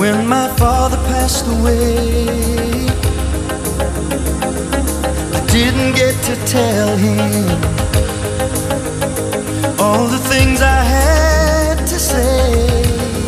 when my father passed away. I didn't get to tell him all the things I had to say.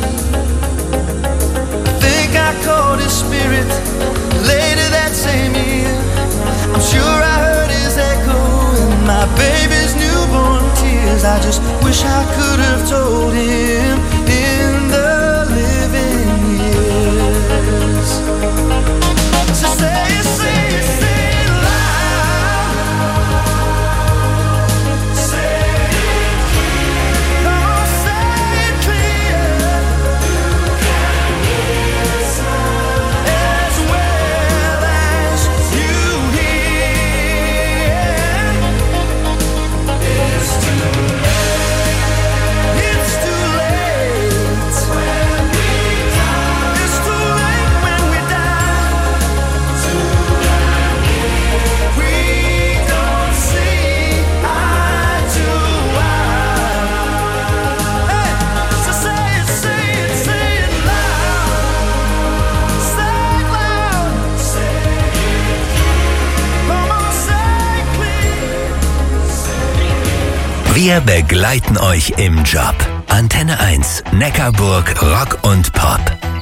I think I caught his spirit later that same year. I'm sure I heard his echo in my baby's newborn tears. I just wish I could have told him in the living years. So say it, say it, say it loud. Say it clear. Oh, say it clear. You can hear sound as well as you hear. It's too late. It's too late when we die. It's too late when we die. We don't see eye to eye. Hey, so say it, say it, say it loud. Say it loud. Say it clear. Come on, say it clear. Wir begleiten euch im Job. Antenne 1, Neckarburg, Rock und Pop.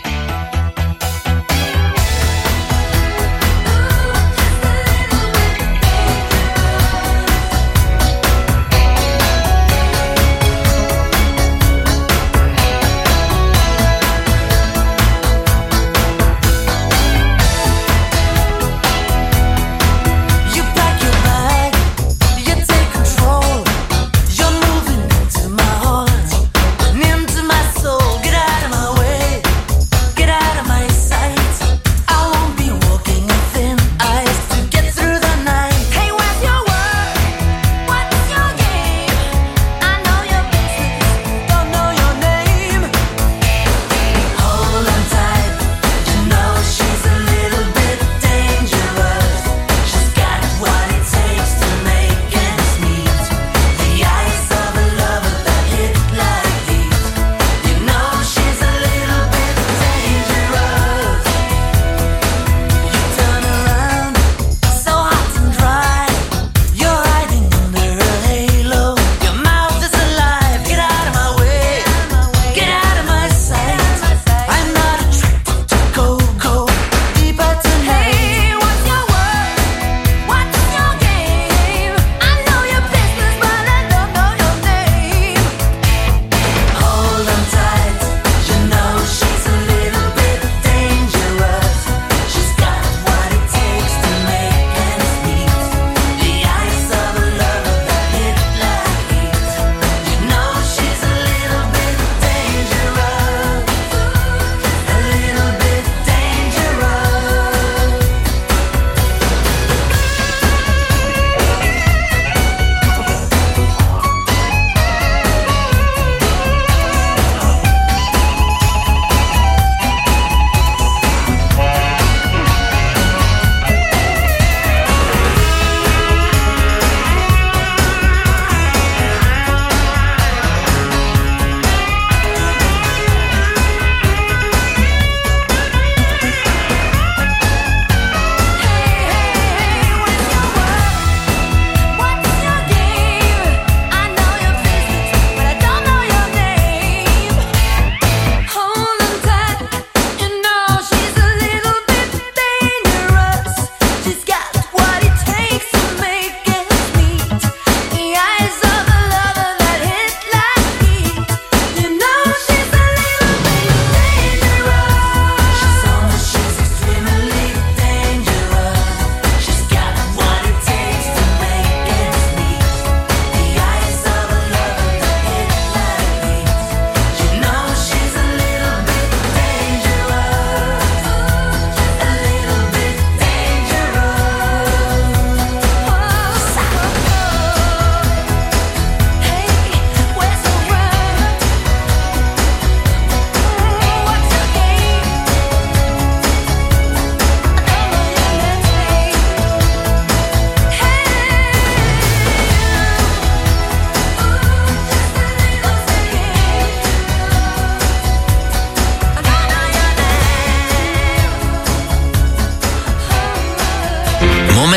You pack your bag, you take control. You're moving into my heart and into my soul. Get out of my way.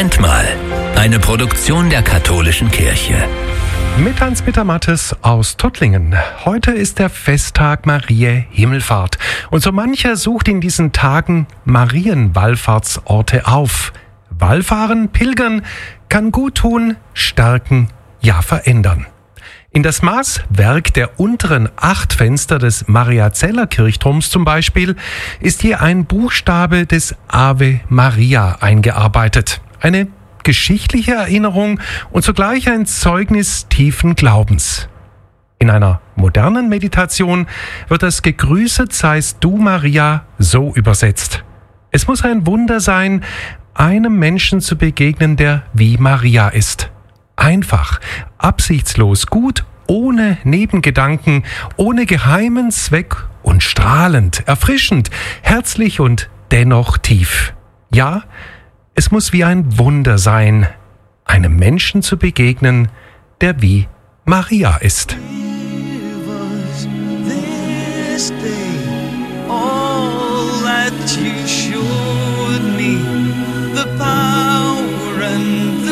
Moment mal. Eine Produktion der katholischen Kirche. Mit Hans-Peter Mattes aus Tuttlingen. Heute ist der Festtag Mariä Himmelfahrt. Und so mancher sucht in diesen Tagen Marienwallfahrtsorte auf. Wallfahren, pilgern, kann gut tun, stärken, ja verändern. In das Maßwerk der unteren 8 Fenster des Mariazeller Kirchturms zum Beispiel ist hier ein Buchstabe des Ave Maria eingearbeitet. Eine geschichtliche Erinnerung und zugleich ein Zeugnis tiefen Glaubens. In einer modernen Meditation wird das Gegrüßet seist du, Maria, so übersetzt. Es muss ein Wunder sein, einem Menschen zu begegnen, der wie Maria ist. Einfach, absichtslos, gut, ohne Nebengedanken, ohne geheimen Zweck und strahlend, erfrischend, herzlich und dennoch tief. Ja, es muss wie ein Wunder sein, einem Menschen zu begegnen, der wie Maria ist. The power and